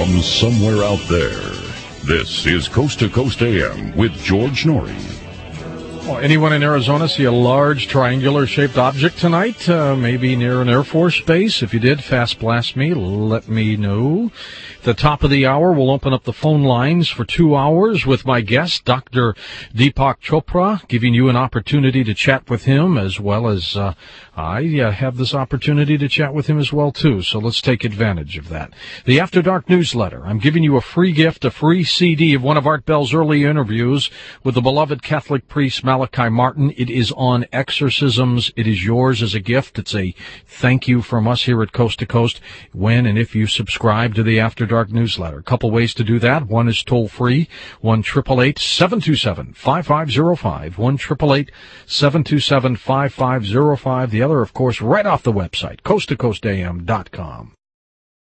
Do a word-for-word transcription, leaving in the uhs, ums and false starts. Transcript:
from somewhere out there. This is Coast to Coast A M with George Norrie. Well, anyone in Arizona see a large triangular-shaped object tonight? Uh, maybe near an Air Force base? If you did, fast blast me. Let me know. At the top of the hour, we'll open up the phone lines for two hours with my guest, Doctor Deepak Chopra, giving you an opportunity to chat with him as well as uh, I uh, have this opportunity to chat with him as well, too. So let's take advantage of that. The After Dark newsletter. I'm giving you a free gift, a free C D of one of Art Bell's early interviews with the beloved Catholic priest Malachi Martin. It is on exorcisms. It is yours as a gift. It's a thank you from us here at Coast to Coast when and if you subscribe to the After Dark newsletter. A couple ways to do that. One is toll free, one eight eight eight, seven two seven, five five zero five, one eight eight eight, seven two seven, five five zero five. The other, of course, right off the website, coast to coast a m dot com.